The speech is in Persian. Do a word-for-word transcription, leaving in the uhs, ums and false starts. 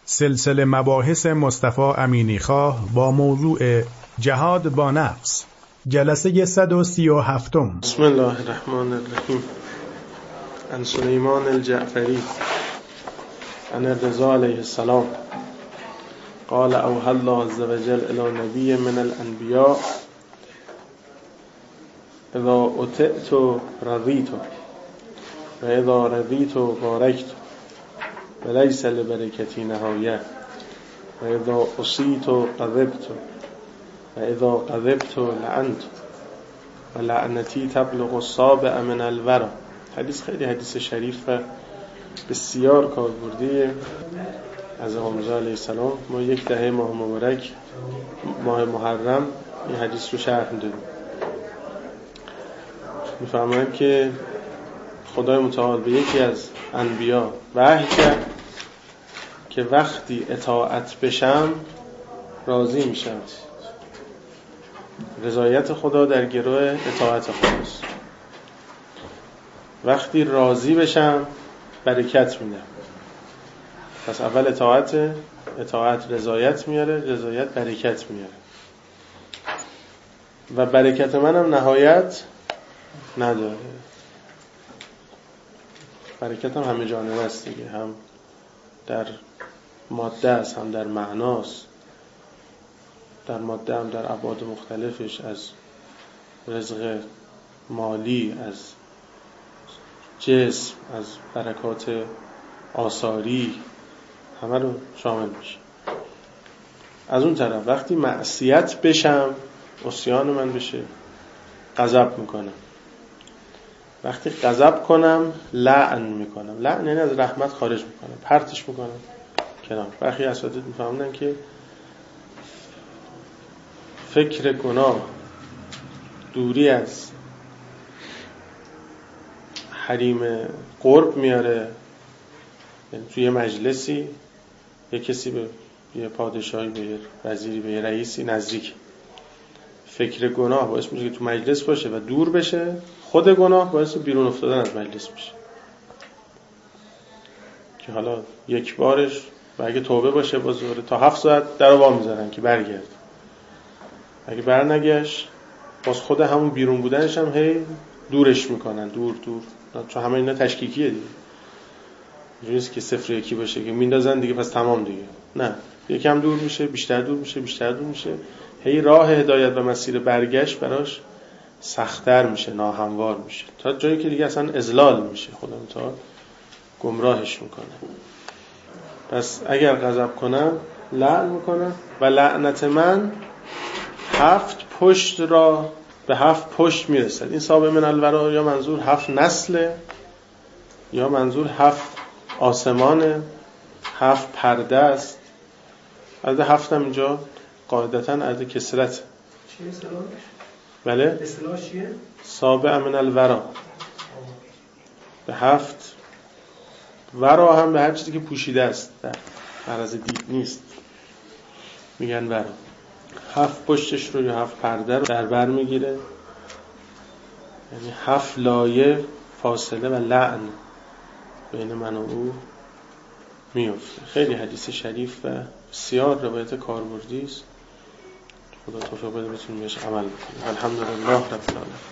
سلسله مباحث مصطفی امینیخواه با موضوع جهاد با نفس، جلسه صد و سی و هفتم. بسم الله الرحمن الرحیم. عن سلیمان الجعفری عن الرضا علیه السلام قال اوحى الله عز وجل الى نبی من الانبیاء اذا اطعت رضیت و اذا رضیت بارکت وليس لبركتي نهاية وإذا أصيت قذبت وإذا قذبت لعنت ولعنتي تبلغ السابع من الورى. حدیث خیلی حدیث شریف و بسیار کاربردی از حضرت علیه السلام. ما یک دهه ماه مبارک ماه محرم این حدیث رو شرح می‌دیم. می‌فهمیم که خدای متعال به یکی از انبیا وحی کرد که وقتی اطاعت بشم راضی میشم. رضایت خدا در گروه اطاعت خداست. وقتی راضی بشم برکت میدم. پس اول اطاعت، اطاعت رضایت میاره، رضایت برکت میاره و برکت منم نهایت نداره. برکت هم همه جانبه است دیگه، هم در ماده است هم در معناست. در ماده هم در ابعاد مختلفش، از رزق مالی، از جسم، از برکات آثاری، همه رو شامل میشه. از اون طرف وقتی معصیت بشم، عصیان من بشه، غضب میکنم. وقتی غضب کنم لعن میکنم. لعن یعنی از رحمت خارج میکنم، پرتش میکنم کنار. برخی اساتید میفهمدن که فکر گناه، دوری از حریم قرب میاره. یعنی توی مجلسی یه کسی به یه پادشاهی، به یه وزیری، به یه رئیسی نزدیک، فکر گناه باعث میشه که تو مجلس باشه و دور بشه. خود گناه باعث بیرون افتادن از مجلس میشه که حالا یک بارش و اگه توبه باشه باز دوره تا هفت ساعت در وا میذارن که برگرد. اگه بر نگشت باز خود همون بیرون بودنش هم هی دورش میکنن، دور دور. چون همه اینا تشکیکیه دیگه. اینجوری نیست که صفر یکی باشه که میندازن دیگه پس تمام دیگه. نه، یکم دور میشه، بیشتر دور میشه، بیشتر دور میشه. هی راه هدایت و مسیر برگشت براش سخت‌تر میشه، ناهموار میشه، تا جایی که دیگه اصلا اذلال میشه، خدا متعال گمراهش میکنه. پس اگر غضب کنم لعن میکنم و لعنت من هفت پشت را به هفت پشت میرسد. این سابع من الورا یا منظور هفت نسل، یا منظور هفت آسمان، هفت پرده است. عدد هفتم اینجا قاعدتاً عدد کسرت. چیه اصطلاحش؟ بله؟ اصطلاحش چیه؟ سابع من الورا. به هفت، ورا هم به هر چیزی که پوشیده است، در معرض دید نیست، میگن ورا. هفت پشتش رو یا هفت پرده رو در بر میگیره. یعنی هفت لایه فاصله و لعن بین من و او میفته. خیلی حدیث شریف و بسیار روایت کاربردی است. خدا توفیق بده بتونیم بهش عمل بکنیم. الحمدلله رب العالمین.